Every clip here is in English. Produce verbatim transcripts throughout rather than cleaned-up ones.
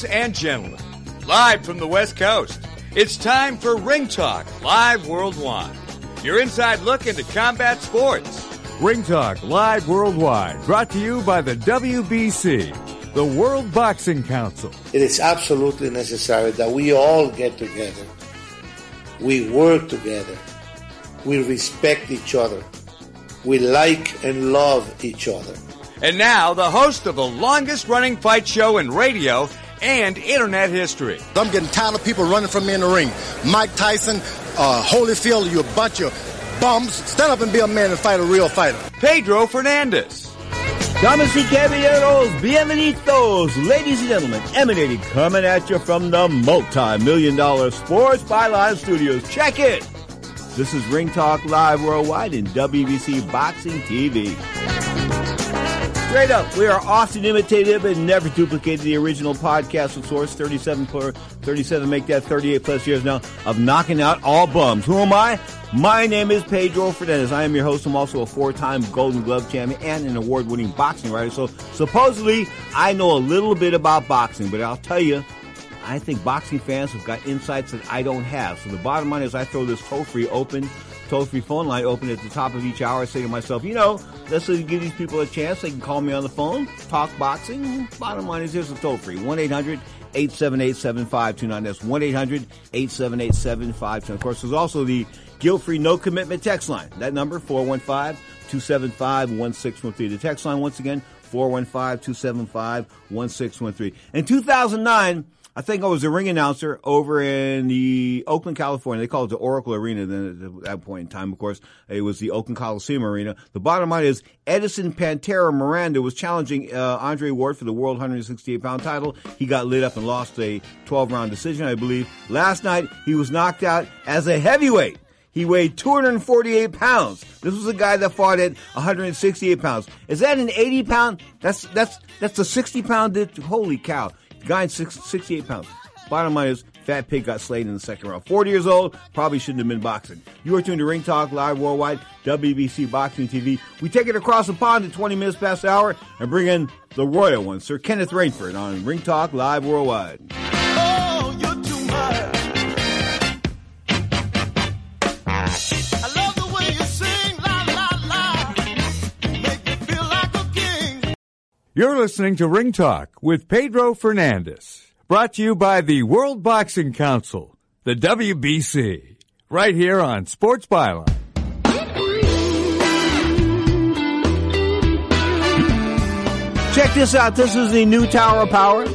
Ladies and gentlemen, live from the West Coast, it's time for Ring Talk Live Worldwide. Your inside look into combat sports. Ring Talk Live Worldwide, brought to you by the W B C, the World Boxing Council. It is absolutely necessary that we all get together. We work together. We respect each other. We like and love each other. And now, the host of the longest-running fight show in radio and internet history. I'm getting tired of people running from me in the ring. Mike Tyson, uh, Holyfield, you a bunch of bums. Stand up and be a man and fight a real fighter. Pedro Fernandez. Damas y caballeros, bienvenidos, ladies and gentlemen, emanating, coming at you from the multi-million dollar Sports Byline Studios. Check it! This is Ring Talk Live Worldwide in W B C Boxing T V. Straight up, we are often imitated but never duplicated the original podcast of Source, thirty-seven, thirty-seven, make that thirty-eight plus years now, of knocking out all bums. Who am I? My name is Pedro Fernandez. I am your host. I'm also a four-time Golden Glove champion and an award-winning boxing writer. So supposedly, I know a little bit about boxing, but I'll tell you, I think boxing fans have got insights that I don't have. So the bottom line is I throw this toll-free open, toll-free phone line open at the top of each hour. I say to myself, you know, let's give these people a chance. They can call me on the phone, talk boxing. Bottom line is here's the toll-free, one eight hundred eight seven eight seven five two nine. That's one eight hundred eight seven eight seven five two nine. Of course, there's also the guilt-free no-commitment text line. That number, four one five two seven five one six one three. The text line, once again, four one five two seven five one six one three. In two thousand nine, I think I was a ring announcer over in the Oakland, California. They called it the Oracle Arena then at that point in time. Of course, it was the Oakland Coliseum Arena. The bottom line is Edison Pantera Miranda was challenging uh, Andre Ward for the World one sixty-eight pound title. He got lit up and lost a twelve round decision, I believe. Last night, he was knocked out as a heavyweight. He weighed two hundred forty-eight pounds. This was a guy that fought at one hundred sixty-eight pounds. Is that an eighty pound? That's, that's, that's a sixty pound. Holy cow. Guy in sixty-eight pounds. Bottom line is, Fat Pig got slayed in the second round. forty years old, probably shouldn't have been boxing. You are tuned to Ring Talk Live Worldwide, W B C Boxing T V. We take it across the pond at twenty minutes past the hour and bring in the royal one, Sir Kenneth Rainford, on Ring Talk Live Worldwide. Oh, you're too much. I love the way you sing, la, la, la. Make me feel like a king. You're listening to Ring Talk with Pedro Fernandez, brought to you by the World Boxing Council, the W B C, right here on Sports Byline. Check this out. This is the new Tower of Power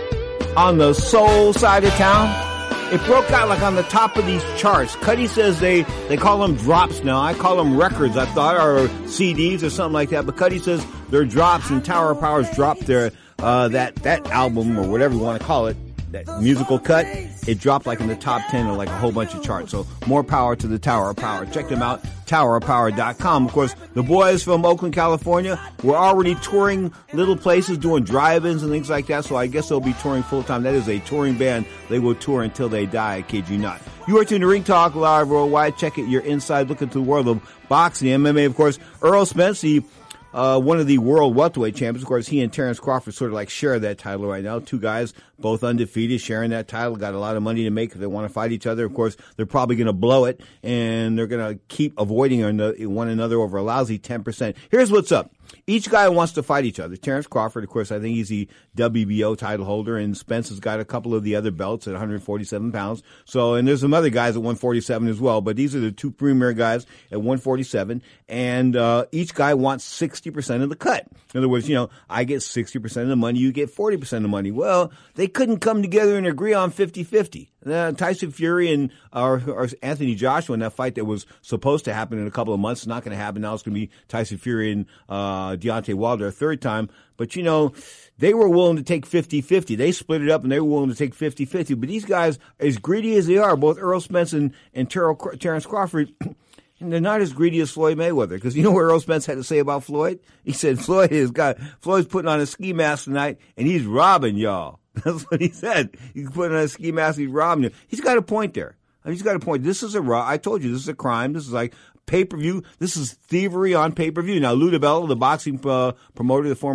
on the soul side of town. It broke out like on the top of these charts. Cuddy says they, they call them drops now. I call them records, I thought, or C Ds or something like that. But Cuddy says they're drops, and Tower of Power's dropped their, uh, that, that album, or whatever you want to call it, that musical cut. It dropped like in the top ten of like a whole bunch of charts. So more power to the Tower of Power. Check them out, tower of power dot com. Of course, the boys from Oakland, California were already touring little places, doing drive-ins and things like that. So I guess they'll be touring full-time. That is a touring band. They will tour until they die, I kid you not. You are tuned to Ring Talk Live Worldwide. Check it, your inside look into the world of boxing, M M A. Of course, Earl Spence, the Uh, one of the world welterweight champions. Of course, he and Terrence Crawford sort of like share that title right now. Two guys, both undefeated, sharing that title. Got a lot of money to make if they want to fight each other. Of course, they're probably going to blow it, and they're going to keep avoiding one another over a lousy ten percent. Here's what's up. Each guy wants to fight each other. Terrence Crawford, of course, I think he's the W B O title holder, and Spence has got a couple of the other belts at one hundred forty-seven pounds. So, and there's some other guys at one forty-seven as well, but these are the two premier guys at one forty-seven, and uh each guy wants sixty percent of the cut. In other words, you know, I get sixty percent of the money, you get forty percent of the money. Well, they couldn't come together and agree on fifty-fifty. Uh, Tyson Fury and uh, or Anthony Joshua in that fight that was supposed to happen in a couple of months, it's not going to happen. Now it's going to be Tyson Fury and uh Deontay Wilder a third time. But, you know, they were willing to take fifty-fifty. They split it up, and they were willing to take fifty-fifty. But these guys, as greedy as they are, both Earl Spence and, and Ter- Terrence Crawford, they're not as greedy as Floyd Mayweather. Because you know what Earl Spence had to say about Floyd? He said, Floyd has got, Floyd's putting on a ski mask tonight, and he's robbing y'all. That's what he said. He's putting on a ski mask, he's robbing you. He's got a point there. He's got a point. This is a raw. I told you, this is a crime. This is like pay-per-view. This is thievery on pay-per-view. Now, Lou DiBella, the boxing uh, promoter, the former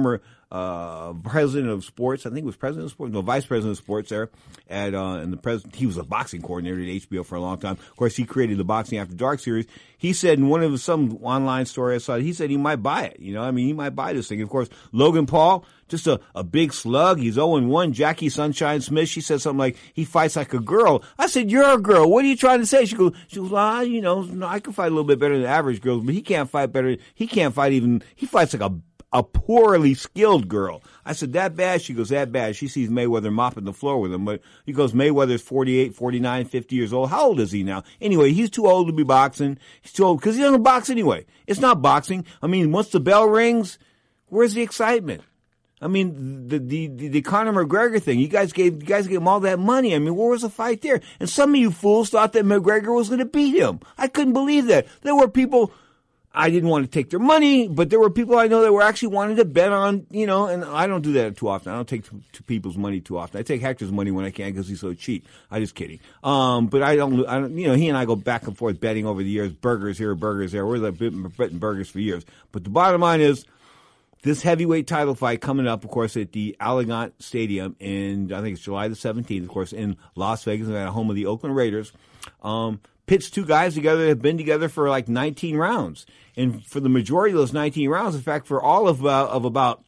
uh, president of sports. I think it was president of sports, no, vice president of sports there. At uh, and the president, he was a boxing coordinator at H B O for a long time. Of course, he created the Boxing After Dark series. He said in one of some online story I saw, he said he might buy it. You know, I mean, he might buy this thing. Of course, Logan Paul, just a, a big slug. He's oh and one. Jackie Sunshine Smith, she said something like, he fights like a girl. I said, you're a girl. What are you trying to say? She goes, she goes, ah, you know, no, I can fight a little bit better than average girls, but he can't fight better. He can't fight even, he fights like a a poorly skilled girl. I said, that bad? She goes, that bad. She sees Mayweather mopping the floor with him. But he goes, Mayweather's forty-eight, forty-nine, fifty years old. How old is he now? Anyway, he's too old to be boxing. He's too old because he doesn't box anyway. It's not boxing. I mean, once the bell rings, where's the excitement? I mean, the, the, the, the Conor McGregor thing, you guys gave, you guys gave him all that money. I mean, where was the fight there? And some of you fools thought that McGregor was going to beat him. I couldn't believe that. There were people, I didn't want to take their money, but there were people I know that were actually wanting to bet on, you know, and I don't do that too often. I don't take to, to people's money too often. I take Hector's money when I can because he's so cheap. I'm just kidding. Um, but I don't, I don't, you know, he and I go back and forth betting over the years, burgers here, burgers there. We're betting burgers for years. But the bottom line is, this heavyweight title fight coming up, of course, at the Allegiant Stadium in, I think it's July the seventeenth, of course, in Las Vegas, at home of the Oakland Raiders. Um, pits two guys together that have been together for like nineteen rounds. And for the majority of those nineteen rounds, in fact, for all of, uh, of about,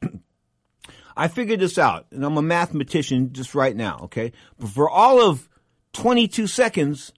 I figured this out, and I'm a mathematician just right now, okay? But for all of twenty-two seconds,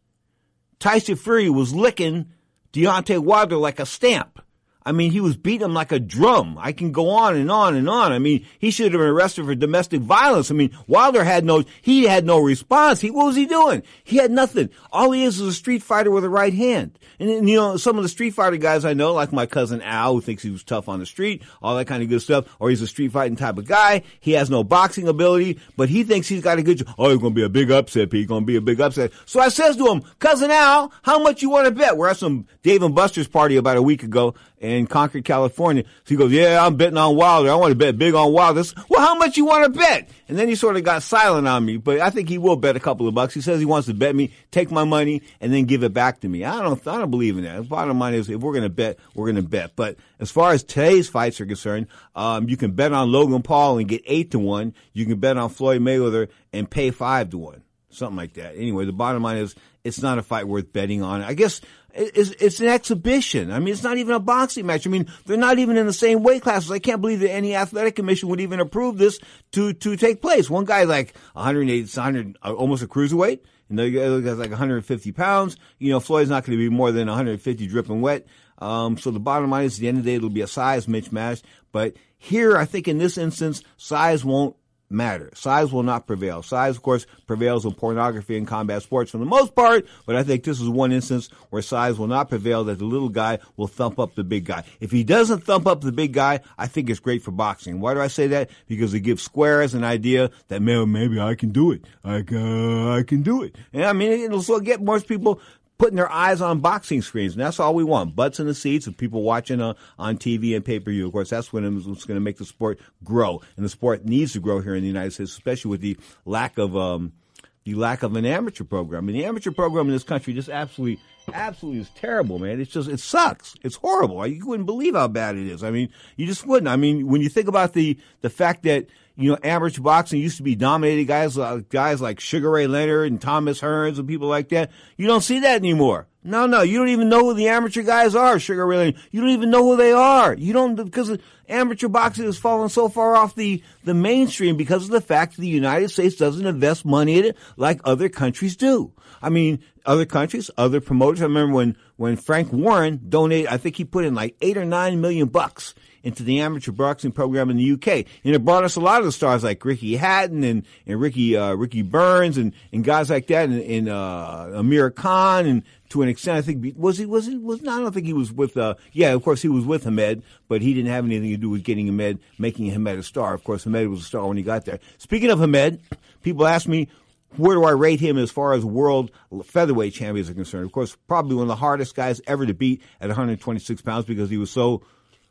Tyson Fury was licking Deontay Wilder like a stamp. I mean, he was beating him like a drum. I can go on and on and on. I mean, he should have been arrested for domestic violence. I mean, Wilder had no, he had no response. He, what was he doing? He had nothing. All he is is a street fighter with a right hand. And, and you know, some of the street fighter guys I know, like my cousin Al, who thinks he was tough on the street, all that kind of good stuff, or he's a street fighting type of guy. He has no boxing ability, but he thinks he's got a good, oh, he's going to be a big upset, Pete. He's going to be a big upset. So I says to him, cousin Al, how much you want to bet? We're at some Dave and Buster's party about a week ago in Concord, California. So he goes, yeah, I'm betting on Wilder. I want to bet big on Wilder. Well, how much you want to bet? And then he sort of got silent on me, but I think he will bet a couple of bucks. He says he wants to bet me, take my money, and then give it back to me. I don't, I don't believe in that. The bottom line is, if we're going to bet, we're going to bet. But as far as today's fights are concerned, um, you can bet on Logan Paul and get eight to one. You can bet on Floyd Mayweather and pay five to one. Something like that. Anyway, the bottom line is, it's not a fight worth betting on. I guess it's, it's an exhibition. I mean, it's not even a boxing match. I mean, they're not even in the same weight classes. I can't believe that any athletic commission would even approve this to, to take place. One guy's like one hundred eighty, one hundred, almost a cruiserweight. And the other guy's like one hundred fifty pounds. You know, Floyd's not going to be more than one hundred fifty dripping wet. Um, so the bottom line is, at the end of the day, it'll be a size mismatch. But here, I think in this instance, size won't matter. Size will not prevail. Size, of course, prevails in pornography and combat sports for the most part, but I think this is one instance where size will not prevail, that the little guy will thump up the big guy. If he doesn't thump up the big guy, I think it's great for boxing. Why do I say that? Because it gives squares an idea that maybe, maybe I can do it. I, uh, I can do it. And I mean, it'll still get most people putting their eyes on boxing screens, and that's all we want. Butts in the seats of people watching uh, on T V and pay-per-view. Of course, that's what what's going to make the sport grow, and the sport needs to grow here in the United States, especially with the lack of um, the lack of an amateur program. I mean, the amateur program in this country just absolutely, absolutely is terrible, man. It's just, it sucks. It's horrible. You wouldn't believe how bad it is. I mean, you just wouldn't. I mean, when you think about the the fact that, you know, amateur boxing used to be dominated guys, uh, guys like Sugar Ray Leonard and Thomas Hearns and people like that. You don't see that anymore. No, no, you don't even know who the amateur guys are, Sugar Ray Leonard. You don't even know who they are. You don't, because amateur boxing has fallen so far off the, the mainstream because of the fact that the United States doesn't invest money in it like other countries do. I mean, other countries, other promoters. I remember when, when Frank Warren donated, I think he put in like eight or nine million bucks into the amateur boxing program in the U K. And it brought us a lot of the stars like Ricky Hatton and, and Ricky, uh, Ricky Burns and, and guys like that, and, and, uh, Amir Khan, and to an extent, I think, was he, was he, was not, I don't think he was with, uh, yeah, of course he was with Hamed, but he didn't have anything to do with getting Hamed, making Hamed a star. Of course, Hamed was a star when he got there. Speaking of Hamed, people ask me, where do I rate him as far as world featherweight champions are concerned? Of course, probably one of the hardest guys ever to beat at one hundred twenty-six pounds because he was so,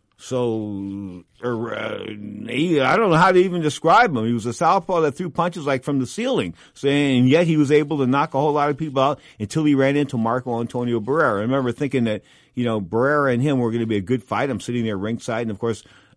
so, uh, he, I don't know how to even describe him. He was a southpaw that threw punches like from the ceiling. So, and yet he was able to knock a whole lot of people out until he ran into Marco Antonio Barrera. I remember thinking that, you know, Barrera and him were going to be a good fight. I'm sitting there ringside, and of course,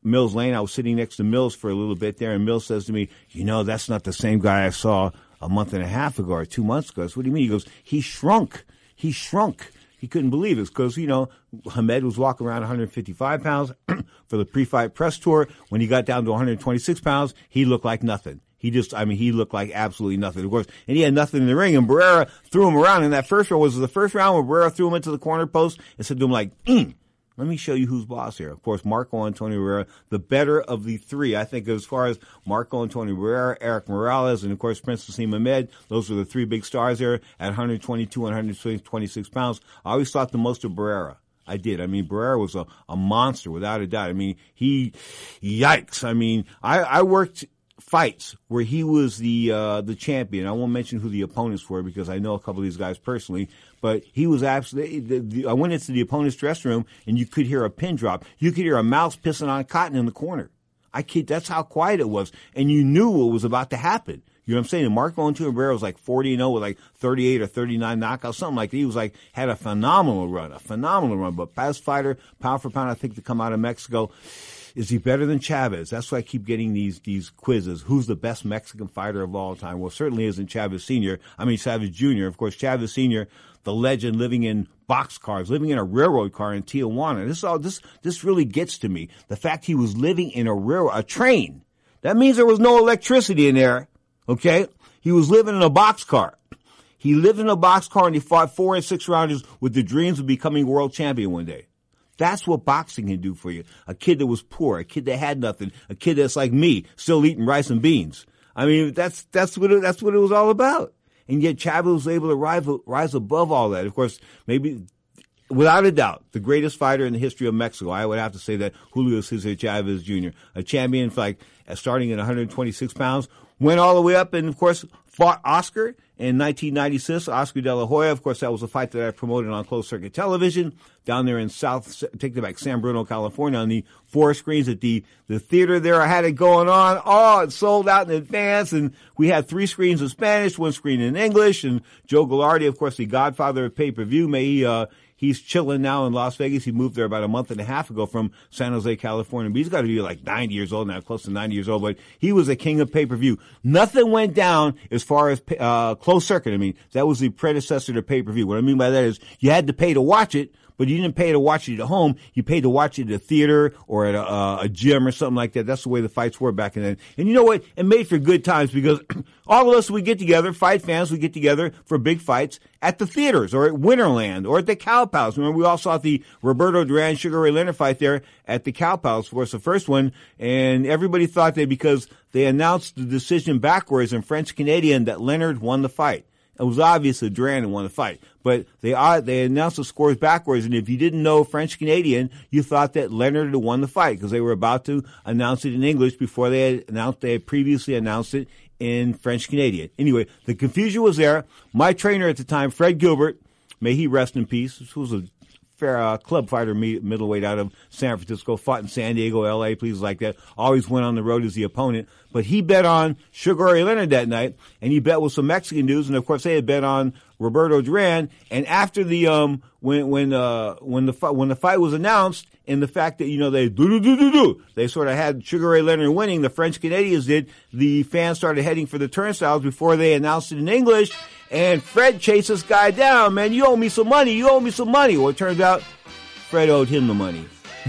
Mills Lane. I was sitting next to Mills for a little bit there, and Mills says to me, you know, that's not the same guy I saw a month and a half ago or two months ago. I said, what do you mean? He goes, he shrunk. He shrunk. He couldn't believe it because, you know, Hamed was walking around one hundred fifty-five pounds for the pre-fight press tour. When he got down to one hundred twenty-six pounds, he looked like nothing. He just, I mean, he looked like absolutely nothing. Of course, and he had nothing in the ring, and Barrera threw him around. In that first round, was the first round where Barrera threw him into the corner post and said to him, like, mm, let me show you who's boss here. Of course, Marco Antonio Barrera, the better of the three. I think as far as Marco Antonio Barrera, Eric Morales, and, of course, Prince Nassim Hamed, those are the three big stars there at one hundred twenty-two and one hundred twenty-six pounds. I always thought the most of Barrera. I did. I mean, Barrera was a, a monster, without a doubt. I mean, he, yikes. I mean, I, I worked fights where he was the uh, the champion. I won't mention who the opponents were because I know a couple of these guys personally, but he was absolutely. The, the, I went into the opponent's dressing room and you could hear a pin drop. You could hear a mouse pissing on cotton in the corner. I kid. That's how quiet it was, and you knew what was about to happen. You know what I'm saying? And Marco Antonio Barrera was like forty and oh with like thirty-eight or thirty-nine knockouts, something like that. He was like, had a phenomenal run, a phenomenal run. But best fighter, pound for pound, I think, to come out of Mexico. Is he better than Chavez? That's why I keep getting these these quizzes. Who's the best Mexican fighter of all time? Well, certainly isn't Chavez Senior I mean, Chavez Junior Of course, Chavez Senior, the legend, living in boxcars, living in a railroad car in Tijuana. This all this this really gets to me. The fact he was living in a railroad, a train. That means there was no electricity in there. Okay? He was living in a boxcar. He lived in a boxcar and he fought four and six rounders with the dreams of becoming world champion one day. That's what boxing can do for you. A kid that was poor, a kid that had nothing, a kid that's like me, still eating rice and beans. I mean, that's that's what it, that's what it was all about. And yet Chavez was able to rise, rise above all that. Of course, maybe, without a doubt, the greatest fighter in the history of Mexico. I would have to say that Julio Cesar Chavez Junior, a champion, like starting at one hundred twenty-six pounds, went all the way up and, of course, fought Oscar in nineteen ninety-six, Oscar De La Hoya. Of course, that was a fight that I promoted on closed circuit television down there in South, take it back, San Bruno, California, on the four screens at the, the theater there. I had it going on. Oh, it sold out in advance. And we had three screens in Spanish, one screen in English. And Joe Gallardi, of course, the godfather of pay-per-view, may he, uh, he's chilling now in Las Vegas. He moved there about a month and a half ago from San Jose, California. But he's got to be like ninety years old now, close to ninety years old. But he was a king of pay-per-view. Nothing went down as far as uh closed circuit. I mean, that was the predecessor to pay-per-view. What I mean by that is you had to pay to watch it, but you didn't pay to watch it at home. You paid to watch it at a theater or at a, uh, a gym or something like that. That's the way the fights were back then. And you know what? It made for good times because all of us would get together, fight fans would get together for big fights at the theaters or at Winterland or at the Cow Palace. Remember, we all saw the Roberto Duran Sugar Ray Leonard fight there at the Cow Palace. Of course, the first one. And everybody thought that because they announced the decision backwards in French Canadian that Leonard won the fight. It was obvious that Duran won the fight, but they uh, they announced the scores backwards, and if you didn't know French Canadian, you thought that Leonard had won the fight because they were about to announce it in English before they had announced they had previously announced it in French Canadian. Anyway, the confusion was there. My trainer at the time, Fred Gilbert, may he rest in peace, this was a fair uh, club fighter, middleweight out of San Francisco, fought in San Diego, L A, places like that. Always went on the road as the opponent. But he bet on Sugar Ray Leonard that night, and he bet with some Mexican dudes, and of course they had bet on Roberto Duran. And after the um when when uh when the when the fight was announced, and the fact that you know they do do do do do they sort of had Sugar Ray Leonard winning, the French Canadians did. The fans started heading for the turnstiles before they announced it in English. And Fred chased this guy down. Man, you owe me some money. You owe me some money. Well, it turns out Fred owed him the money.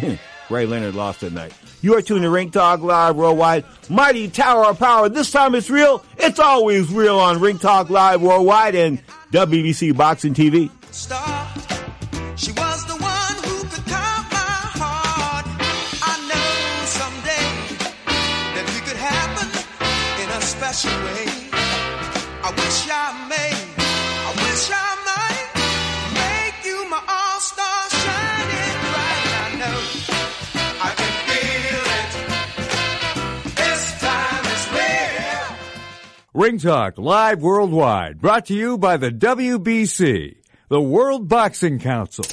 Ray Leonard lost that night. You are tuned to Ring Talk Live Worldwide. Mighty Tower of Power. This time it's real. It's always real on Ring Talk Live Worldwide and W B C Boxing T V. Star. She was the one who could calm my heart. I know someday that we could happen in a special way. I wish I may, I wish I might make you my all-star, shining bright. I know I can feel it. This time is real. Ring Talk Live Worldwide, brought to you by the W B C, the World Boxing Council.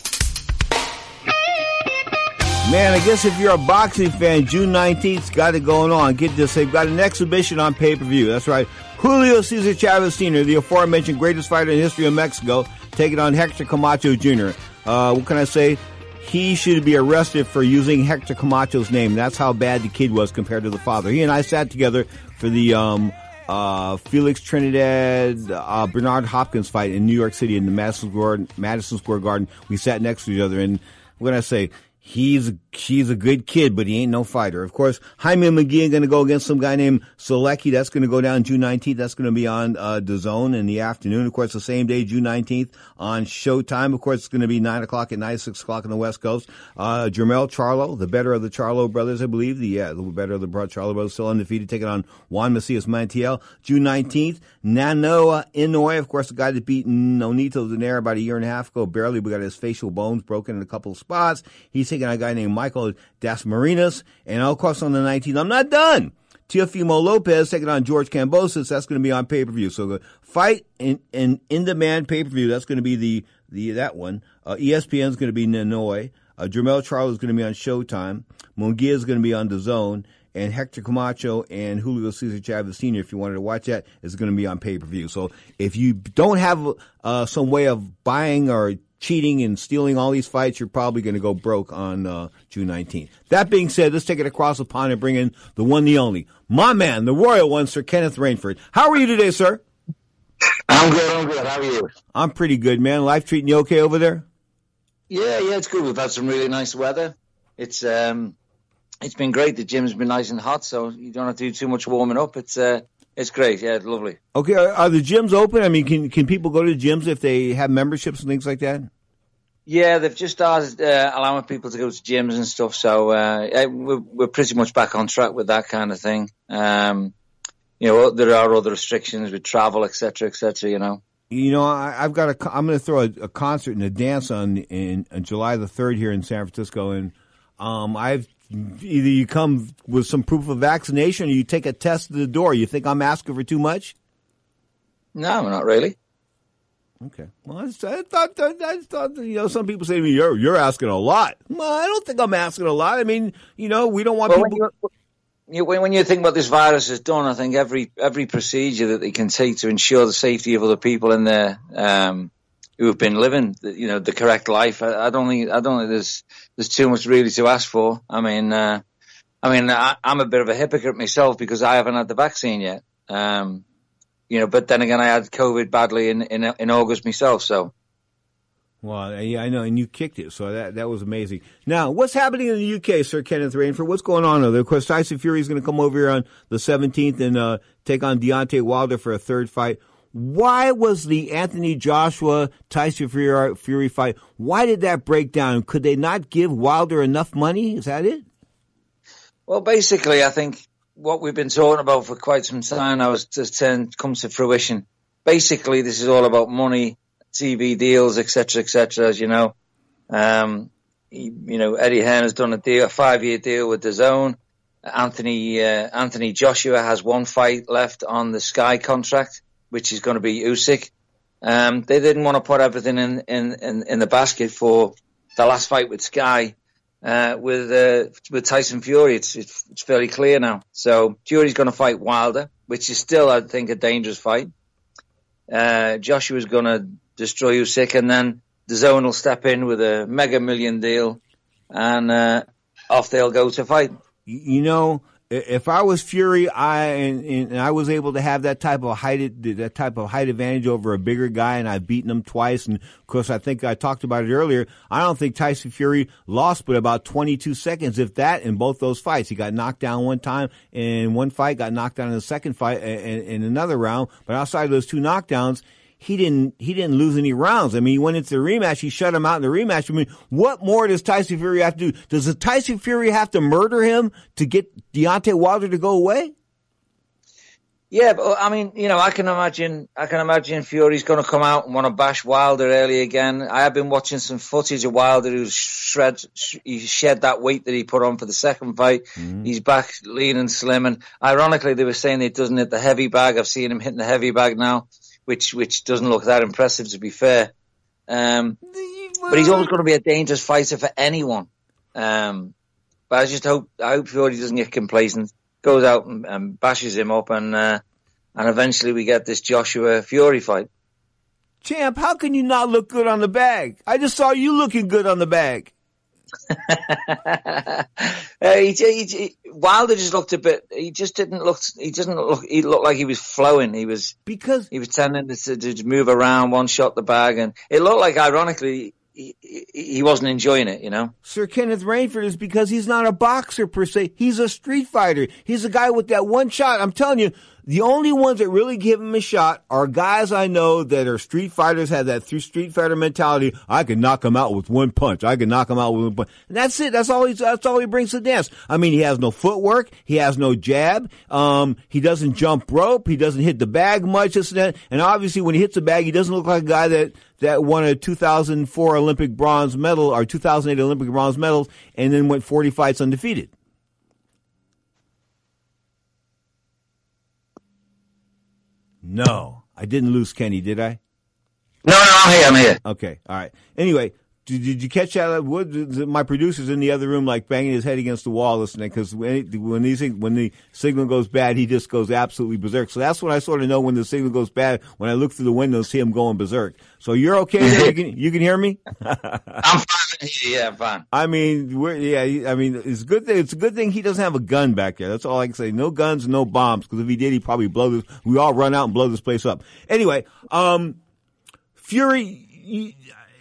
Man, I guess if you're a boxing fan, June nineteenth's got it going on. Get this, they've got an exhibition on pay-per-view. That's right. Julio Cesar Chavez Senior, the aforementioned greatest fighter in the history of Mexico, taking on Hector Camacho Junior Uh, what can I say? he should be arrested for using Hector Camacho's name. That's how bad the kid was compared to the father. He and I sat together for the um, uh, Felix Trinidad uh, Bernard Hopkins fight in New York City in the Madison Square, Madison Square Garden. We sat next to each other, and what can I say? He's he's a good kid, but he ain't no fighter. Of course, Jaime McGee is going to go against some guy named Solecki. That's going to go down June nineteenth. That's going to be on uh, DAZN in the afternoon. Of course, the same day, June nineteenth, on Showtime. Of course, it's going to be nine o'clock at night, six o'clock on the West Coast. Uh, Jermell Charlo, the better of the Charlo brothers, I believe. The, yeah, the better of the Charlo brothers, still undefeated, taking on Juan Macias Montiel. June nineteenth, Nanoa Inoue, of course, the guy that beat Nonito Donaire about a year and a half ago. Barely, we got his facial bones broken in a couple of spots. He's taking on a guy named Michael Dasmariñas. And of course, on the nineteenth, I'm not done. Teofimo Lopez taking on George Kambosos. That's going to be on pay-per-view. So the fight in, in, in-demand pay-per-view, that's going to be the, the, that one. Uh, E S P N is going to be Nanoy. Uh, Jermell Charlo is going to be on Showtime. Munguia is going to be on DAZN. And Hector Camacho and Julio Cesar Chavez Senior, if you wanted to watch that, is going to be on pay-per-view. So if you don't have uh, some way of buying or cheating and stealing all these fights, you're probably going to go broke on uh, June nineteenth. That being said, let's take it across the pond and bring in the one, the only, my man, the royal one, Sir Kenneth Rainford. How are you today, sir? I'm good, I'm good. How are you? I'm pretty good, man. Life treating you okay over there? Yeah, yeah, it's good. We've had some really nice weather. It's um, it's been great. The gym's been nice and hot, so you don't have to do too much warming up. It's uh, it's great. Yeah, it's lovely. Okay, are, are the gyms open? I mean, can can people go to the gyms if they have memberships and things like that? Yeah, they've just started uh, allowing people to go to gyms and stuff, so uh, we're, we're pretty much back on track with that kind of thing. Um, you know, there are other restrictions with travel, et cetera, et cetera, you know. You know, I, I've got a, I'm going to throw a, a concert and a dance on in, in July the third here in San Francisco, and um, I've either you come with some proof of vaccination or you take a test at the door. You think I'm asking for too much? No, not really. Okay. Well, I, I thought, I thought, you know, some people say to me, "You're you're asking a lot." Well, I don't think I'm asking a lot. I mean, you know, we don't want well, people. When you, when you think what this virus has done, I think every every procedure that they can take to ensure the safety of other people in there um, who have been living, you know, the correct life. I, I don't think I don't think there's there's too much really to ask for. I mean, uh, I mean, I, I'm a bit of a hypocrite myself because I haven't had the vaccine yet. Um, You know, but then again, I had COVID badly in, in in August myself, so. Well, yeah, I know, and you kicked it, so that that was amazing. Now, what's happening in the U K, Sir Kenneth Rainford? What's going on over there? Of course, Tyson Fury is going to come over here on the seventeenth and uh, take on Deontay Wilder for a third fight. Why was the Anthony Joshua Tyson Fury, Fury fight, why did that break down? Could they not give Wilder enough money? Is that it? Well, basically, I think what we've been talking about for quite some time now has just turned, comes to fruition. Basically, this is all about money, T V deals, et cetera, et cetera, as you know. Um, he, you know, Eddie Hearn has done a deal, a five-year deal with DAZN. Anthony, uh, Anthony Joshua has one fight left on the Sky contract, which is going to be Usyk. Um, they didn't want to put everything in, in, in, in the basket for the last fight with Sky. Uh, with, uh, with Tyson Fury, it's, it's, it's fairly clear now. So Fury's going to fight Wilder, which is still, I think, a dangerous fight. Uh, Joshua's going to destroy Usyk, and then DAZN will step in with a mega million deal, and, uh, off they'll go to fight. You know, if I was Fury, I and, and I was able to have that type of height, that type of height advantage over a bigger guy, and I've beaten him twice. And of course, I think I talked about it earlier. I don't think Tyson Fury lost but about twenty-two seconds, if that, in both those fights. He got knocked down one time in one fight, got knocked down in the second fight in, in another round. But outside of those two knockdowns, he didn't, he didn't lose any rounds. I mean, he went into the rematch. He shut him out in the rematch. I mean, what more does Tyson Fury have to do? Does the Tyson Fury have to murder him to get Deontay Wilder to go away? Yeah, but I mean, you know, I can imagine, I can imagine Fury's going to come out and want to bash Wilder early again. I have been watching some footage of Wilder who's shred, he shed that weight that he put on for the second fight. Mm-hmm. He's back lean and slim. And ironically, they were saying it doesn't hit the heavy bag. I've seen him hitting the heavy bag now, which, which doesn't look that impressive, to be fair. Um, but he's always going to be a dangerous fighter for anyone. Um, but I just hope, I hope Fury doesn't get complacent, goes out and, and bashes him up, and uh, and eventually we get this Joshua Fury fight. Champ, how can you not look good on the bag? I just saw you looking good on the bag. uh, he, he, he, Wilder just looked a bit. He just didn't look. He didn't look. He looked like he was flowing. He was because he was tending to, to move around, one shot the bag, and it looked like, ironically, he, he, he wasn't enjoying it. You know, Sir Kenneth Rainford is because he's not a boxer per se. He's a street fighter. He's a guy with that one shot. I'm telling you. The only ones that really give him a shot are guys I know that are street fighters, have that through street fighter mentality. I can knock him out with one punch. I can knock him out with one punch. And that's it. That's all he's, that's all he brings to the dance. I mean, he has no footwork. He has no jab. Um, he doesn't jump rope. He doesn't hit the bag much. This and that. And obviously when he hits the bag, he doesn't look like a guy that, that won a two thousand four Olympic bronze medal or two thousand eight Olympic bronze medals and then went forty fights undefeated. No, I didn't lose Kenny, did I? No, no, I'm here. I'm here. Okay, all right. Anyway, did, did you catch that? What, my producer's in the other room, like banging his head against the wall, listening. Because when when these when the signal goes bad, he just goes absolutely berserk. So that's when I sort of know when the signal goes bad. When I look through the window, and see him going berserk. So you're okay there? you can you can hear me? I'm fine. Yeah, I'm fine. I mean, we're, yeah. I mean, it's good. Thing, it's a good thing he doesn't have a gun back there. That's all I can say. No guns, no bombs. Because if he did, he'd probably blow this. We all run out and blow this place up. Anyway, um, Fury. He,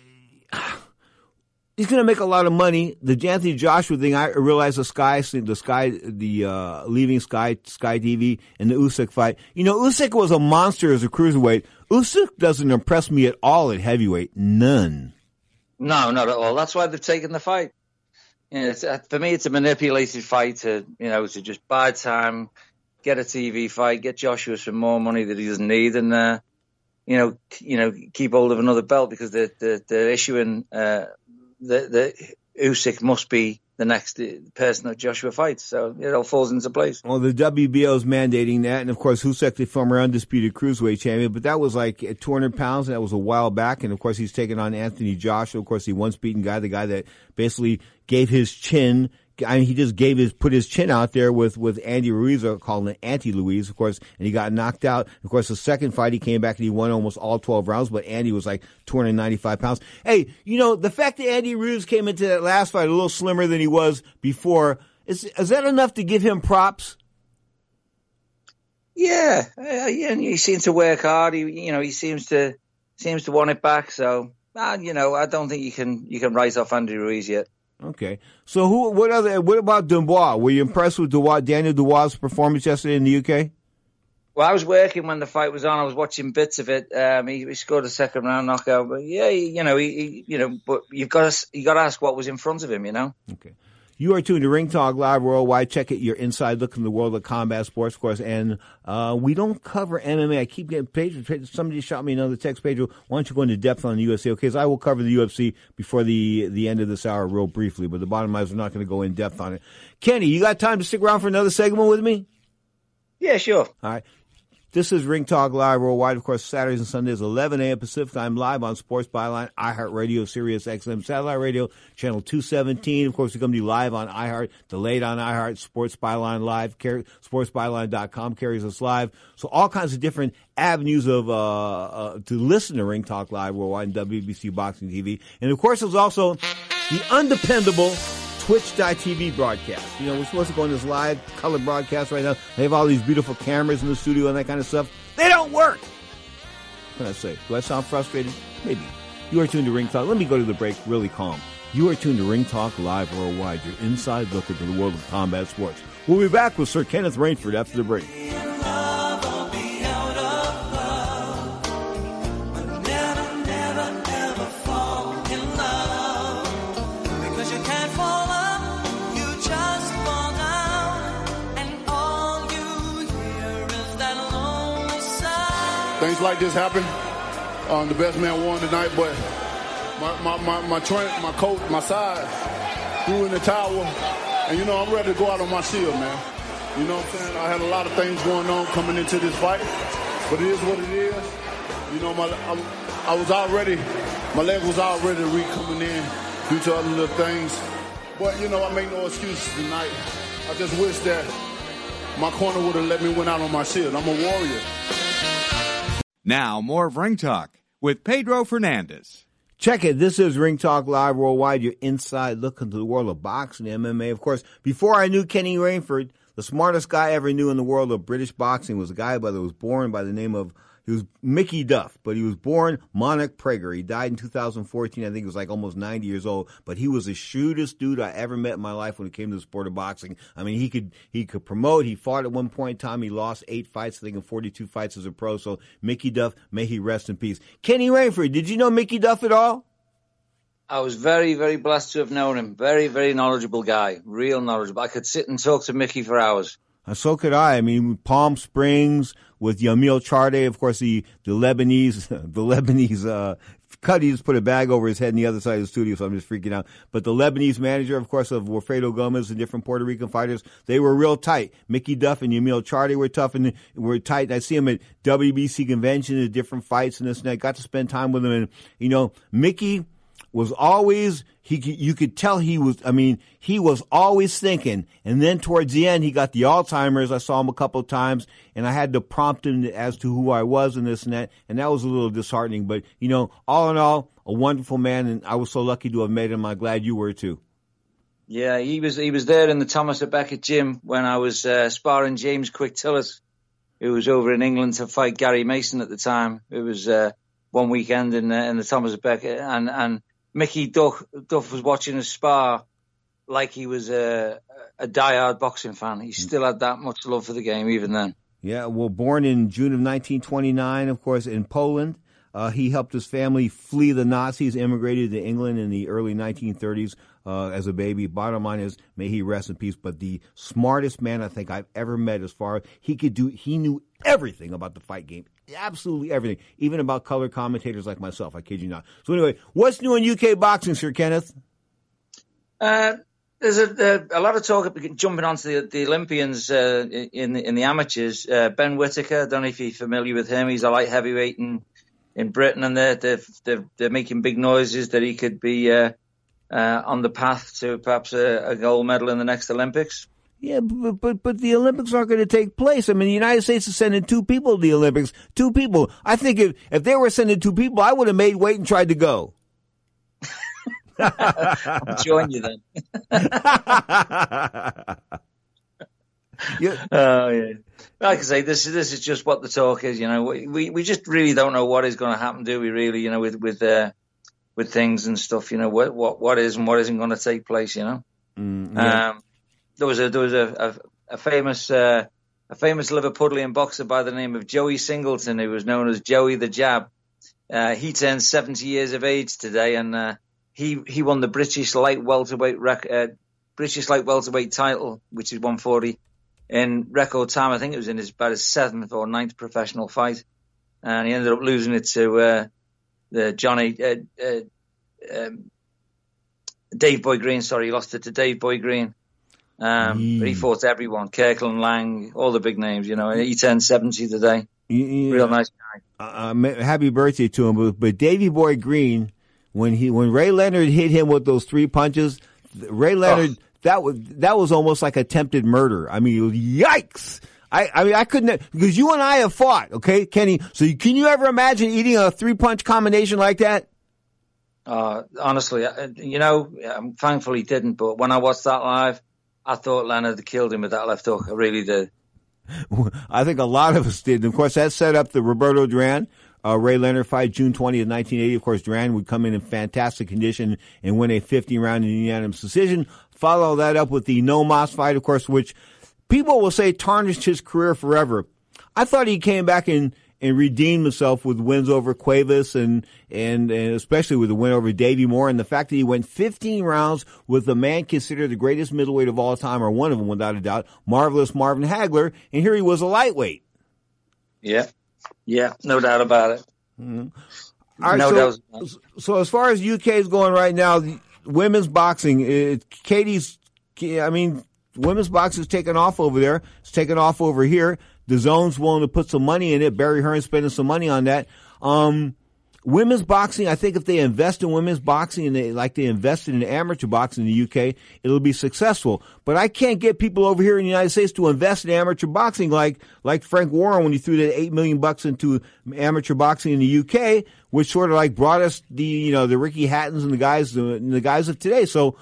He's going to make a lot of money. The Anthony Joshua thing, I realize the Sky, the Sky, the uh, leaving Sky, Sky T V, and the Usyk fight. You know, Usyk was a monster as a cruiserweight. Usyk doesn't impress me at all at heavyweight. None. No, not at all. That's why they've taken the fight. You know, it's, uh, for me, it's a manipulated fight to, you know, to just buy time, get a T V fight, get Joshua some more money that he doesn't need, and uh, you know, you know, keep hold of another belt because they're they're, they're issuing. Uh, The, the Usyk must be the next person that Joshua fights, so it all falls into place. Well, the W B O is mandating that, and of course, Usyk, the former undisputed cruiserweight champion, but that was like at two hundred pounds, and that was a while back, and of course, he's taking on Anthony Joshua, of course, the once beaten guy, the guy that basically gave his chin. I mean, he just gave his, put his chin out there with, with Andy Ruiz, or called an anti-Louise, of course, and he got knocked out. Of course, the second fight, he came back and he won almost all twelve rounds, but Andy was like two hundred ninety-five pounds. Hey, you know, the fact that Andy Ruiz came into that last fight a little slimmer than he was before, is, is that enough to give him props? Yeah, uh, yeah, he seems to work hard. He, you know, he seems to, seems to want it back. So, uh, you know, I don't think you can, you can write off Andy Ruiz yet. Okay. So who, what other, what about Dubois? Were you impressed with Dubois, Daniel Dubois' performance yesterday in the U K? Well, I was working when the fight was on. I was watching bits of it. Um, he, he scored a second round knockout, but yeah, he, you know, he, he, you know, but you've got to, you got to ask what was in front of him, you know? Okay. You are tuned to Ring Talk Live Worldwide. Check it, your inside look in the world of combat sports, of course. And uh we don't cover M M A. I keep getting pages. Somebody shot me another text page. Why don't you go into depth on the U F C? Okay, so I will cover the U F C before the the end of this hour real briefly. But the bottom line is we're not going to go in depth on it. Kenny, you got time to stick around for another segment with me? Yeah, sure. All right. This is Ring Talk Live Worldwide. Of course, Saturdays and Sundays, eleven a.m. Pacific Time, live on Sports Byline, iHeartRadio, Sirius X M, Satellite Radio, Channel two seventeen. Of course, we come to you live on iHeart, delayed on iHeart, Sports Byline Live, sports byline dot com carries us live. So all kinds of different avenues of uh, uh to listen to Ring Talk Live Worldwide and W B C Boxing T V. And, of course, there's also the undependable Twitch dot T V broadcast. You know, we're supposed to go on this live color broadcast right now. They have all these beautiful cameras in the studio and that kind of stuff. They don't work. What can I say? Do I sound frustrated? Maybe. You are tuned to Ring Talk. Let me go to the break really calm. You are tuned to Ring Talk Live Worldwide, your inside look into the world of combat sports. We'll be back with Sir Kenneth Rainford after the break. Things like this happen. Um, the best man won tonight, but my my my my, train, my coach, my side, threw in the towel, and you know I'm ready to go out on my shield, man. You know what I'm saying? I had a lot of things going on coming into this fight, but it is what it is. You know, my I, I was already, my leg was already weak coming in due to other little things, but you know I make no excuses tonight. I just wish that my corner would have let me win out on my shield. I'm a warrior. Now, more of Ring Talk with Pedro Fernandez. Check it. This is Ring Talk Live Worldwide, your inside look into the world of boxing and M M A. Of course, before I knew Kenny Rainford, the smartest guy I ever knew in the world of British boxing was a guy that was born by the name of, he was Mickey Duff, but he was born Monarch Prager. He died in two thousand fourteen. I think he was like almost ninety years old, but he was the shrewdest dude I ever met in my life when it came to the sport of boxing. I mean, he could he could promote. He fought at one point in time. He lost eight fights, I think, in forty-two fights as a pro. So Mickey Duff, may he rest in peace. Kenny Rainford, did you know Mickey Duff at all? I was very, very blessed to have known him. Very, very knowledgeable guy. Real knowledgeable. I could sit and talk to Mickey for hours. And so could I. I mean, Palm Springs with Yamil Charde, of course, the, the Lebanese, the Lebanese, uh, Cuddy just put a bag over his head on the other side of the studio, so I'm just freaking out. But the Lebanese manager, of course, of Wilfredo Gomez and different Puerto Rican fighters, they were real tight. Mickey Duff and Yamil Charde were tough and were tight. I see him at W B C conventions at different fights and this and that. Got to spend time with him. And, you know, Mickey was always, he you could tell he was, I mean, he was always thinking. And then towards the end, he got the Alzheimer's. I saw him a couple of times, and I had to prompt him as to who I was and this and that. And that was a little disheartening. But, you know, all in all, a wonderful man, and I was so lucky to have met him. I'm glad you were too. Yeah, he was he was there in the Thomas at Beckett gym when I was uh, sparring James Quick Tillis, who was over in England to fight Gary Mason at the time. It was uh, one weekend in, uh, in the Thomas at Beckett, and, and Mickey Duff, Duff was watching us spar like he was a, a diehard boxing fan. He still had that much love for the game even then. Yeah, well, born in June of nineteen twenty-nine, of course, in Poland. Uh, he helped his family flee the Nazis, immigrated to England in the early nineteen thirties uh, as a baby. Bottom line is, may he rest in peace. But the smartest man I think I've ever met, as far as he could do, he knew everything about the fight game. Absolutely everything, even about color commentators like myself. I kid you not. So anyway, what's new in U K boxing, Sir Kenneth? Uh, there's a, a, a lot of talk of jumping onto the, the Olympians uh, in the, in the amateurs. Uh, Ben Whittaker, I don't know if you're familiar with him. He's a light heavyweight in, in Britain, and they're, they're they're they're making big noises that he could be uh, uh, on the path to perhaps a, a gold medal in the next Olympics. Yeah, but, but but the Olympics aren't going to take place. I mean, the United States is sending two people to the Olympics. Two people. I think if, if they were sending two people, I would have made weight and tried to go. I'll join you then. yeah. Oh, yeah. Like I say, this, this is just what the talk is, you know. We we just really don't know what is going to happen, do we, really, you know, with with uh, with things and stuff, you know, what, what, what is and what isn't going to take place, you know. Mm, yeah. Um There was a there was a a, a famous uh, a famous Liverpudlian boxer by the name of Joey Singleton, who was known as Joey the Jab. Uh, he turned seventy years of age today, and uh, he he won the British light welterweight rec- uh, British light welterweight title, which is one forty, in record time. I think it was in his about his seventh or ninth professional fight, and he ended up losing it to uh, the Johnny uh, uh, um, Dave Boy Green. Sorry, he lost it to Dave Boy Green. Um, mm. But he fought everyone, Kirkland, Lang, all the big names, you know. He turned seventy today. Yeah. Real nice guy. Uh, happy birthday to him. But, but Davey Boy Green, when he when Ray Leonard hit him with those three punches, Ray Leonard, oh. that was that was almost like attempted murder. I mean, it was, yikes. I, I mean, I couldn't, because you and I have fought, okay, Kenny? So can you ever imagine eating a three-punch combination like that? Uh, honestly, you know, I'm thankful he didn't, but when I watched that live, I thought Leonard had killed him with that left hook. I really did. I think a lot of us did. And of course, that set up the Roberto Duran, uh, Ray Leonard fight, June twentieth, nineteen eighty. Of course, Duran would come in in fantastic condition and win a fifteen-round unanimous decision. Follow that up with the No Mas fight, of course, which people will say tarnished his career forever. I thought he came back and and redeemed himself with wins over Cuevas and, and, and especially with the win over Davey Moore, and the fact that he went fifteen rounds with the man considered the greatest middleweight of all time, or one of them without a doubt, Marvelous Marvin Hagler, and here he was a lightweight. Yeah, yeah, no doubt about it. Mm-hmm. All right, no so, doubt. So as far as U K is going right now, the women's boxing, it, Katie's, I mean, women's boxing is taking off over there. It's taking off over here. The Zone's willing to put some money in it. Barry Hearn's spending some money on that. Um, women's boxing, I think if they invest in women's boxing and they, like they invested in amateur boxing in the U K, it'll be successful. But I can't get people over here in the United States to invest in amateur boxing like, like Frank Warren when he threw that eight million bucks into amateur boxing in the U K, which sort of like brought us the, you know, the Ricky Hattons and the guys, the, the guys of today. So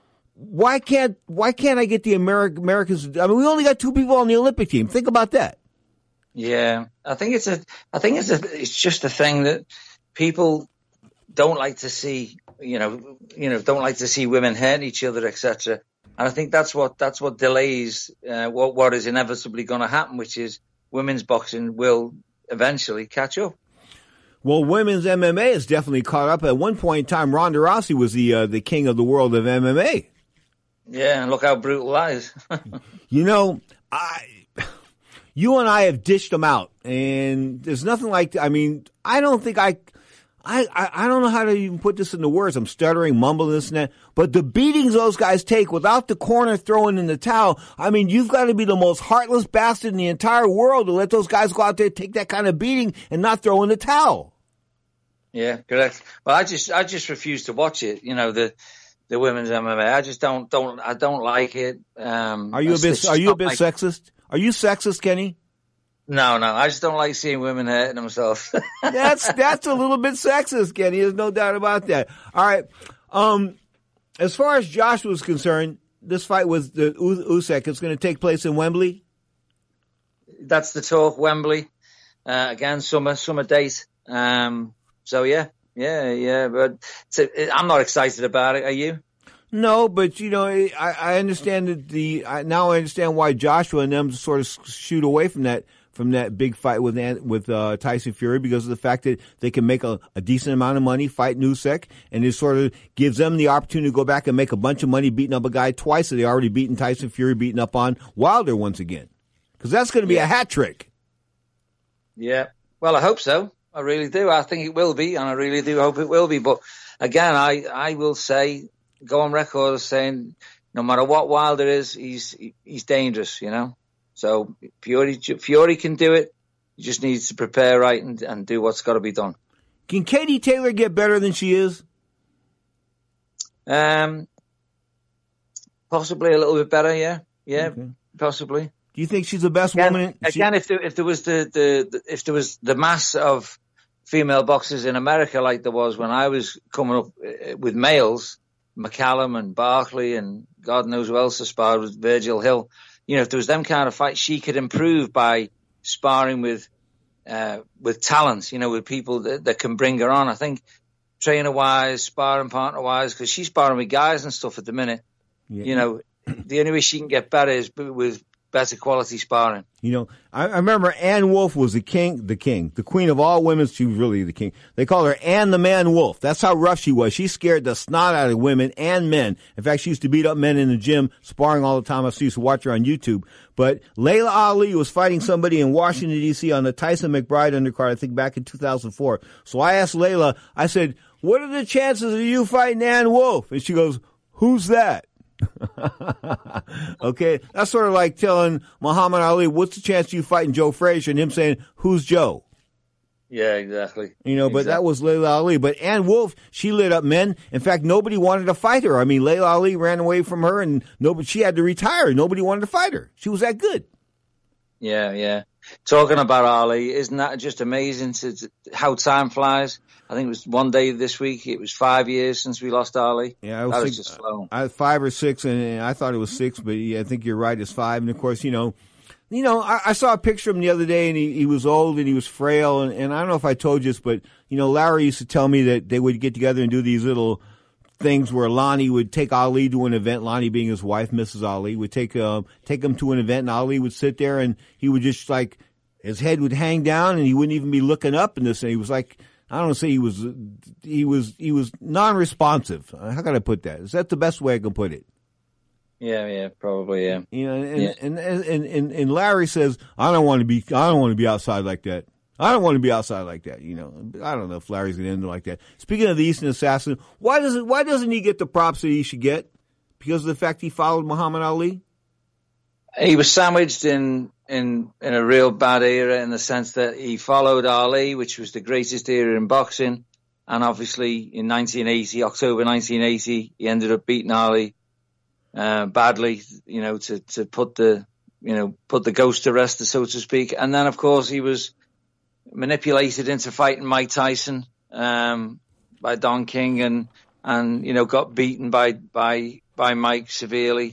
why can't, why can't I get the Ameri- Americans? I mean, we only got two people on the Olympic team. Think about that. Yeah. I think it's a, I think it's a, it's just a thing that people don't like to see, you know, you know, don't like to see women hurt each other, et cetera. And I think that's what that's what delays uh, what what is inevitably going to happen, which is women's boxing will eventually catch up. Well, women's M M A is definitely caught up. At one point in time, Ronda Rousey was the uh, the king of the world of M M A. Yeah, and look how brutal that is. You know, I. You and I have dished them out, and there's nothing like. I mean, I don't think I. I, I, I don't know how to even put this into words. I'm stuttering, mumbling this and that. But the beatings those guys take without the corner throwing in the towel, I mean, you've got to be the most heartless bastard in the entire world to let those guys go out there, take that kind of beating, and not throw in the towel. Yeah, correct. But I just I just refuse to watch it. You know, the the women's M M A. I just don't don't I don't like it. Um, are you a bit Are you a bit like, sexist? Are you sexist, Kenny? No, no, I just don't like seeing women hurting themselves. that's that's a little bit sexist, Kenny. There's no doubt about that. All right. Um, as far as Joshua was concerned, this fight with the Usyk is going to take place in Wembley. That's the talk, Wembley. Uh, again, summer summer date. Um, so yeah, yeah, yeah. But a, I'm not excited about it. Are you? No, but you know, I, I understand that the I, now I understand why Joshua and them sort of shoot away from that. From that big fight with with uh, Tyson Fury because of the fact that they can make a, a decent amount of money fighting Usyk, and it sort of gives them the opportunity to go back and make a bunch of money beating up a guy twice that they already beaten Tyson Fury, beating up on Wilder once again. Because that's going to be yeah. a hat trick. Yeah. Well, I hope so. I really do. I think it will be, and I really do hope it will be. But again, I, I will say, go on record as saying, no matter what Wilder is, he's he's dangerous, you know? So Fury, Fury can do it. He just needs to prepare right and, and do what's got to be done. Can Katie Taylor get better than she is? Um, possibly a little bit better. Yeah, yeah, okay. Possibly. Do you think she's the best again, woman? In, again, if there, if there was the, the, the if there was the mass of female boxers in America like there was when I was coming up with males, McCallum and Barkley and God knows who else sparred with Virgil Hill. You know, if there was them kind of fights, she could improve by sparring with, uh, with talent, you know, with people that, that can bring her on. I think trainer wise, sparring partner wise, because she's sparring with guys and stuff at the minute. Yeah. You know, the only way she can get better is with better quality sparring. You know, I, I remember Ann Wolfe was the king, the king, the queen of all women. She was really the king. They called her Ann the Man Wolf. That's how rough she was. She scared the snot out of women and men. In fact, she used to beat up men in the gym, sparring all the time. I used to watch her on YouTube. But Layla Ali was fighting somebody in Washington, D C on the Tyson McBride undercard, I think back in two thousand four. So I asked Layla, I said, what are the chances of you fighting Ann Wolfe? And she goes, who's that? Okay, that's sort of like telling Muhammad Ali, what's the chance of you fighting Joe Frazier, and him saying, who's Joe? Yeah, exactly. You know, but exactly. that was Layla Ali. But Ann Wolfe, she lit up men. In fact, nobody wanted to fight her. I mean, Layla Ali ran away from her, and nobody, she had to retire. Nobody wanted to fight her. She was that good. Yeah, yeah. Talking about Ali, isn't that just amazing to, to, how time flies? I think it was one day this week. It was five years since we lost Ali. Yeah, I was, that think, was just flown. I was five or six, and I thought it was six, but yeah, I think you're right. It's five, and of course, you know, you know, I, I saw a picture of him the other day, and he, he was old and he was frail, and, and I don't know if I told you this, but you know, Larry used to tell me that they would get together and do these little things where Lonnie would take Ali to an event. Lonnie being his wife, Missus Ali, would take uh, take him to an event, and Ali would sit there, and he would just like his head would hang down, and he wouldn't even be looking up. And this, and he was like, I don't want to say he was he was he was non-responsive. How can I put that? Is that the best way I can put it? Yeah, yeah, probably, yeah. You know, and yeah. and, and, and, and and Larry says, I don't want to be I don't want to be outside like that. I don't want to be outside like that, you know. I don't know if Larry's going to end like that. Speaking of the Eastern Assassin, why doesn't why doesn't he get the props that he should get? Because of the fact he followed Muhammad Ali? He was sandwiched in, in, in a real bad era in the sense that he followed Ali, which was the greatest era in boxing. And obviously in nineteen eighty, October nineteen eighty, he ended up beating Ali uh, badly, you know, to, to put the, you know, put the ghost to rest, so to speak. And then, of course, he was manipulated into fighting Mike Tyson um, by Don King, and and you know got beaten by by by Mike severely.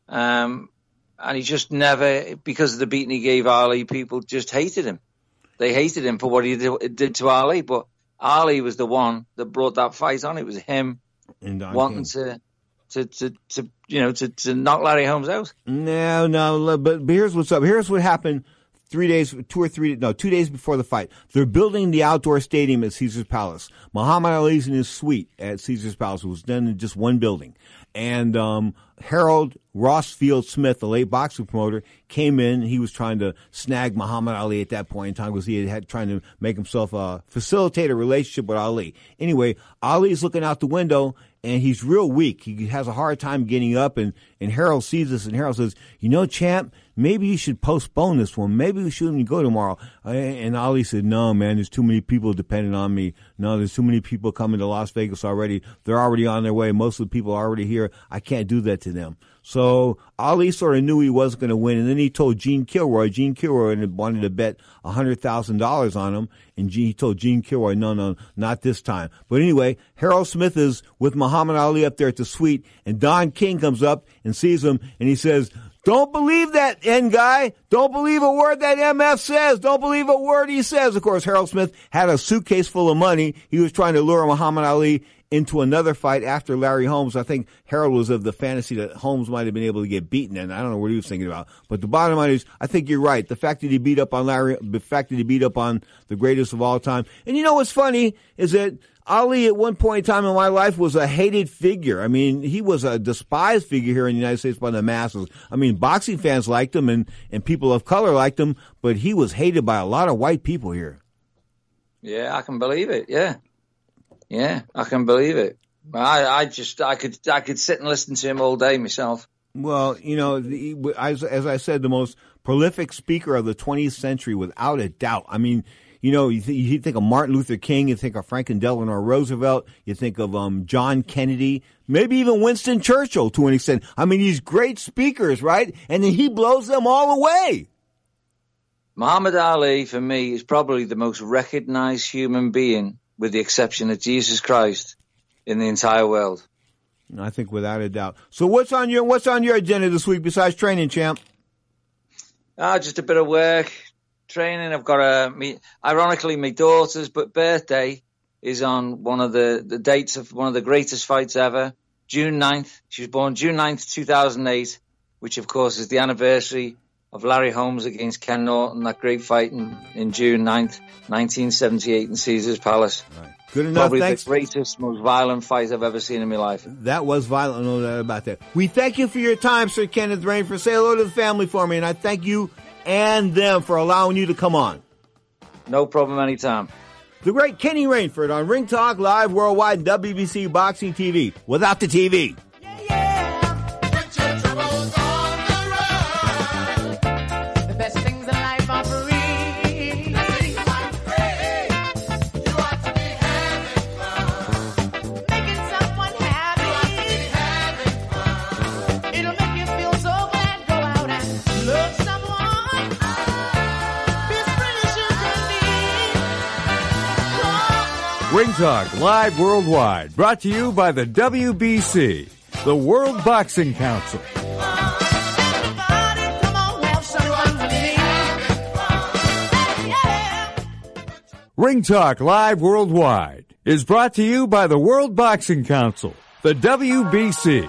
Um, and he just never, because of the beating he gave Ali, people just hated him. They hated him for what he did, did to Ali. But Ali was the one that brought that fight on. It was him wanting to, to, to, to, you know, to, to knock Larry Holmes out. No, no, but, but here's what's up. Here's what happened three days, two or three, no, two days before the fight. They're building the outdoor stadium at Caesar's Palace. Muhammad Ali's in his suite at Caesar's Palace. It was done in just one building. And um Harold Rossfield Smith, the late boxing promoter, came in. He was trying to snag Muhammad Ali at that point in time because he had, had trying to make himself uh, facilitate a relationship with Ali. Anyway, Ali's looking out the window, and he's real weak. He has a hard time getting up, and, and Harold sees this, and Harold says, you know, champ, maybe you should postpone this one. Maybe we shouldn't go tomorrow. And Ali said, no, man, there's too many people depending on me. No, there's too many people coming to Las Vegas already. They're already on their way. Most of the people are already here. I can't do that to them. So Ali sort of knew he wasn't going to win, and then he told Gene Kilroy. Gene Kilroy wanted to bet one hundred thousand dollars on him, and Gene, he told Gene Kilroy, no, no, not this time. But anyway, Harold Smith is with Muhammad Ali up there at the suite, and Don King comes up and sees him, and he says, don't believe that, N guy. Don't believe a word that M F says. Don't believe a word he says. Of course, Harold Smith had a suitcase full of money. He was trying to lure Muhammad Ali into another fight after Larry Holmes. I think Harold was of the fantasy that Holmes might have been able to get beaten, and I don't know what he was thinking about. But the bottom line is, I think you're right. The fact that he beat up on Larry, the fact that he beat up on the greatest of all time. And you know what's funny is that Ali at one point in time in my life was a hated figure. I mean, he was a despised figure here in the United States by the masses. I mean, boxing fans liked him, and, and people of color liked him, but he was hated by a lot of white people here. Yeah, I can believe it. Yeah. Yeah, I can believe it. I, I just, I could, I could sit and listen to him all day myself. Well, you know, the, as, as I said, the most prolific speaker of the twentieth century, without a doubt. I mean, you know, you, th- you think of Martin Luther King, you think of Franklin Delano Roosevelt, you think of um, John Kennedy, maybe even Winston Churchill to an extent. I mean, these great speakers, right? And then he blows them all away. Muhammad Ali, for me, is probably the most recognized human being, with the exception of Jesus Christ, in the entire world. I think without a doubt. So what's on your what's on your agenda this week besides training, champ? Ah, just a bit of work, training. I've got a, me, ironically, my daughter's but birthday is on one of the, the dates of one of the greatest fights ever, June ninth. She was born June ninth, two thousand eight, which of course is the anniversary of Larry Holmes against Ken Norton, that great fight in, in June ninth, nineteen seventy-eight in Caesar's Palace. Right. Good enough. Probably Thanks. the greatest, most violent fight I've ever seen in my life. That was violent, no doubt about that. We thank you for your time, Sir Kenneth Rainford. Say hello to the family for me, and I thank you and them for allowing you to come on. No problem, anytime. The great Kenny Rainford on Ring Talk Live Worldwide and W B C Boxing T V. Without the T V. Ring Talk Live Worldwide, brought to you by the W B C, the World Boxing Council. Ring Talk Live Worldwide is brought to you by the World Boxing Council, the W B C.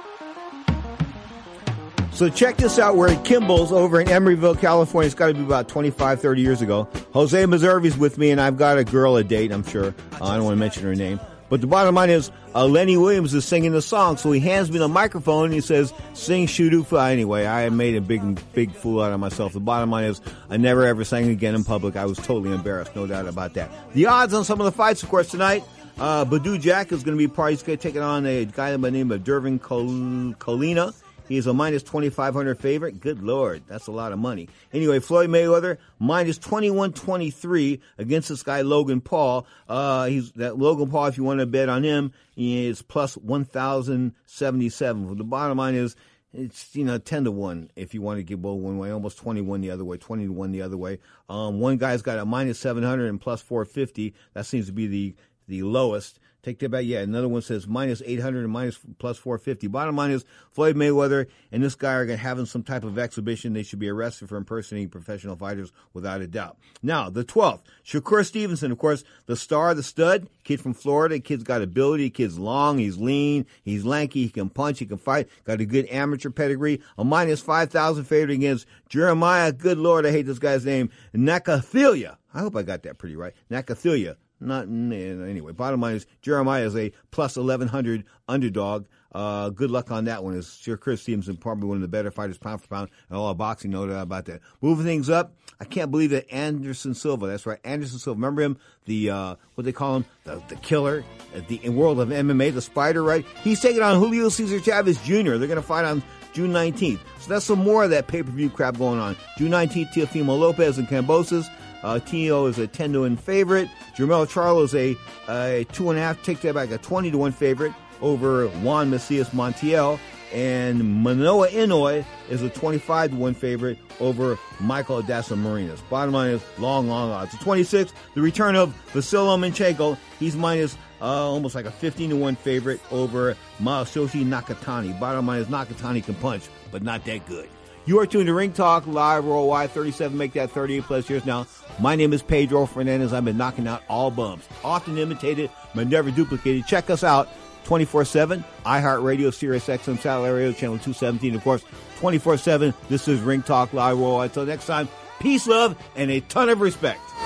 So check this out. We're at Kimball's over in Emeryville, California. It's got to be about twenty-five, thirty years ago. Jose Mazurvi's with me, and I've got a girl a date, I'm sure. Uh, I don't want to mention her name. But the bottom line is, uh, Lenny Williams is singing the song, so he hands me the microphone, and he says, sing Shoodufa. Anyway, I made a big, big fool out of myself. The bottom line is, I never ever sang again in public. I was totally embarrassed, no doubt about that. The odds on some of the fights, of course, tonight, uh, Badou Jack is going to be part. He's going to take it on a guy by the name of Dervin Col- Colina. He is a minus twenty-five hundred favorite. Good Lord, that's a lot of money. Anyway, Floyd Mayweather, minus twenty-one twenty-three against this guy, Logan Paul. Uh, he's that Logan Paul, if you want to bet on him, he is plus one thousand seventy-seven. The bottom line is, it's, you know, ten to one if you want to give both one way, almost twenty-one the other way, twenty to one the other way. Um, one guy's got a minus seven hundred and plus four fifty. That seems to be the, the lowest. Take that back. Yeah, another one says minus eight hundred and minus plus four fifty. Bottom line is Floyd Mayweather and this guy are going to have some type of exhibition. They should be arrested for impersonating professional fighters without a doubt. Now, the twelfth, Shakur Stevenson, of course, the star, the stud, kid from Florida. Kid's got ability. Kid's long. He's lean. He's lanky. He can punch. He can fight. Got a good amateur pedigree. A minus five thousand favorite against Jeremiah. Good Lord, I hate this guy's name. Nakathila. I hope I got that pretty right. Nakathila. Not anyway. Bottom line is Jeremiah is a plus eleven hundred underdog. Uh, good luck on that one. Is sure Chris Stevenson probably one of the better fighters pound for pound in all of boxing. No doubt about that. Moving things up, I can't believe that Anderson Silva. That's right, Anderson Silva. Remember him? The uh, what they call him? The the killer. At the in world of M M A, the Spider. Right? He's taking on Julio Cesar Chavez Junior They're going to fight on June nineteenth. So that's some more of that pay per view crap going on. June nineteenth, Teofimo Lopez and Cambosos. Uh, T O is a ten to one favorite. Jermell Charlo is a, a two and a half, take that back, a twenty to one favorite over Juan Macias Montiel. And Manoa Inoue is a twenty-five to one favorite over Michael Adasa Marinas. Bottom line is long, long odds. The twenty-sixth, the return of Vasily Lomachenko. He's minus uh, almost like a fifteen to one favorite over Masayoshi Nakatani. Bottom line is Nakatani can punch, but not that good. You are tuned to Ring Talk Live Worldwide, thirty-seven, make that thirty-eight plus years now. My name is Pedro Fernandez. I've been knocking out all bums. Often imitated, but never duplicated. Check us out twenty-four seven, iHeartRadio, Sirius X M, Satellite Radio, Channel two seventeen. Of course, twenty-four seven, this is Ring Talk Live Worldwide. Until next time, peace, love, and a ton of respect.